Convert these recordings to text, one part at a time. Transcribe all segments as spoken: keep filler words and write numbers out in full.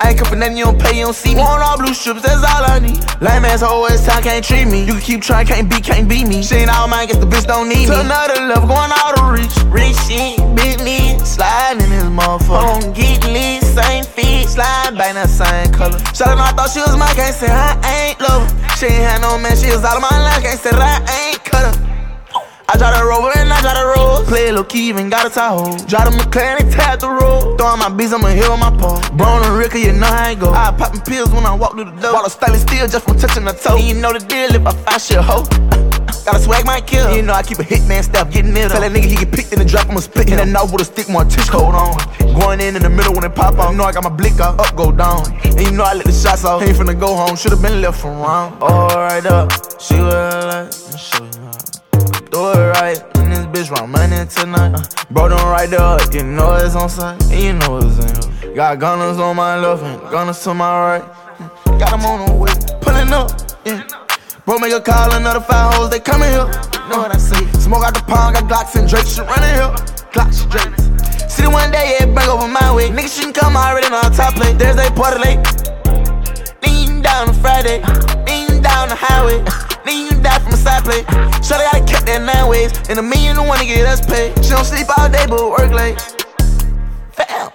I ain't cuffin' nothing, you don't pay, you don't see me. Want all blue strips, that's all I need. Lame ass hoe ass time can't treat me. You can keep trying, can't beat, can't beat me. She ain't all mine, guess the bitch don't need me. To another level, going out of reach. Rich shit, big knee, sliding in this motherfucker. On get lit, same feet, slide bang that same color. Shawty know I thought she was mine, can't say I ain't love her. She ain't had no man, she was out of my life, can't say I ain't cut her. I drive the Rover and I drive the Rolls. Play it low key, even got a Tahoe. Drive the McLaren, they tap the road. Throwing my beats, I'ma hit on my pole. Bro and Ricker, you know how it go. I poppin' pills when I walk through the door. Bought a stainless steel just from touching the toe. And you know the deal if I find shit hoe. Gotta swag my kill. You know I keep a hitman step, getting it up. Tell that nigga he get picked in the drop, I'ma split him. And that with a stick, more tissue coat on. Going in in the middle when it pop on. You know I got my blick up, up, go down. And you know I let the shots off. Ain't finna go home, should've been left around. All right up, she what I like. I'ma show you how. Do it right, and this bitch want money tonight. uh, Bro, don't right there up, you know it's on sight. And you know it's in here. Got gunners on my left and gunners to my right. Got them on the way, pulling up, yeah. Bro, make a call, another five hoes, they coming here. You know what I say? Smoke out the pound, got Glocks and Drake shit running here. Glocks, Drakes. City one day, yeah, bring over my way. Niggas shouldn't come already on top plate. Thursday, party late. Lean down on Friday. Lean down the highway. Then you die from a side plate. Shawty gotta catch that nine ways. And a million to one to get us paid. She don't sleep all day but work late. Fam.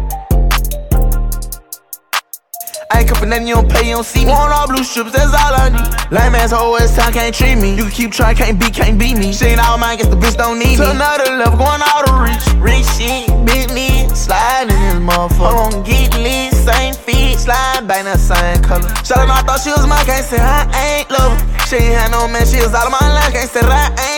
I ain't cuffin' nothing, you don't pay, you don't see me. Want all blue strips, that's all I need. Lame ass hoe ass time can't treat me. You can keep trying, can't beat, can't beat me. She ain't all mine, guess the bitch don't need me. To another level, going out of reach. Rich shit, big knee, sliding in this motherfucker. On get lit, same feet, slide bang that same color. Shawty know I thought she was mine, can't say I ain't love her. She ain't had no man, she was out of my life, can't say I ain't